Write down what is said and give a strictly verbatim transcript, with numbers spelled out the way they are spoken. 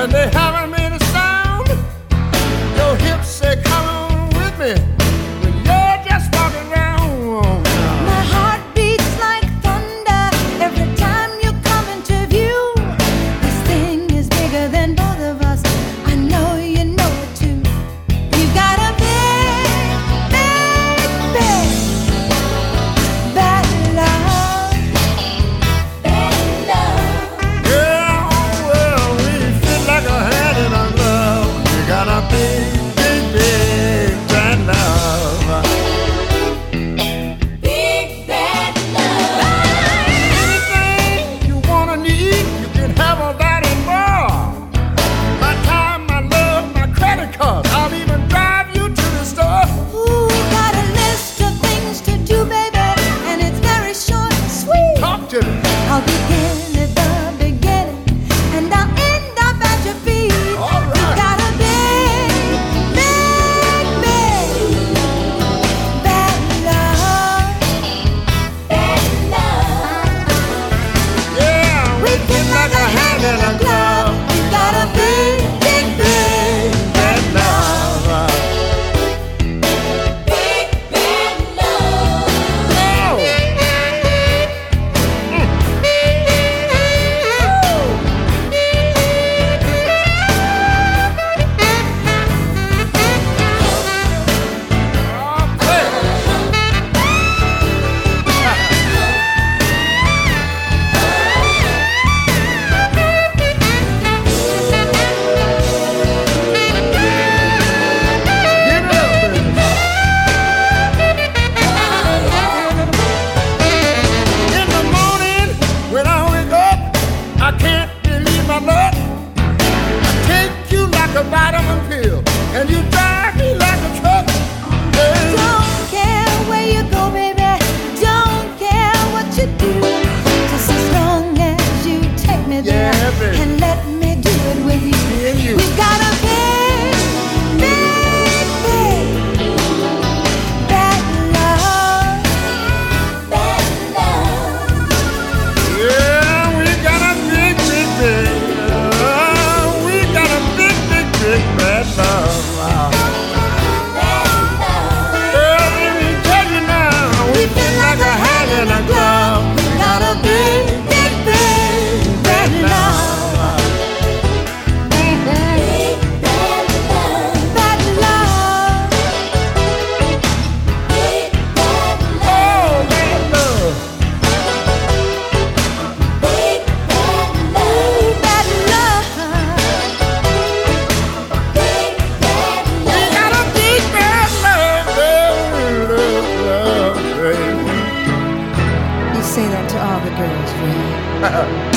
and they haven't made a sound. Your hips say, come on with me, when you're just walking around. My heart beats like thunder every time you come into view. This thing is bigger than both of us. I know you know it too. You got a big, big, big bad love, bad love. Yeah, well, we fit like a hand in a glove. You got a big, big, big bad love. Big bad love. Anything you wanna need, you can have all that and more. My time, my love, my credit cards, I'll even drive you to the store. Ooh, got a list of things to do, baby, and it's very short and sweet. Talk to me. I'll begin at the beginning, and I'll end up at your feet. All right. You got a big, big, big bad love, bad love. Yeah, We fit like a hand in a glove. You got a big, big, big bad love. big bad love. In the morning, when I wake up, I can't believe my luck. I take you like a vitamin pill, and you drive me like a truck. Hey. Don't care where you go, baby. Don't care what you do. Just as long as you take me there Yeah, baby. and let me do it with you. Me and you. We got a big, big, big bad love, bad love. Yeah, we got a big, big, big. Oh, we got a big, big, big bad love. Wow. Girl, let me tell you now, we feel like a hand in a glove. We got a big, big, big bad love. Big bad love. Bad love. Big bad love. Oh, bad love. Big bad love. Bad love. Big bad We love. got a big bad love, love, love, love, baby. You say that to all the girls, Ray.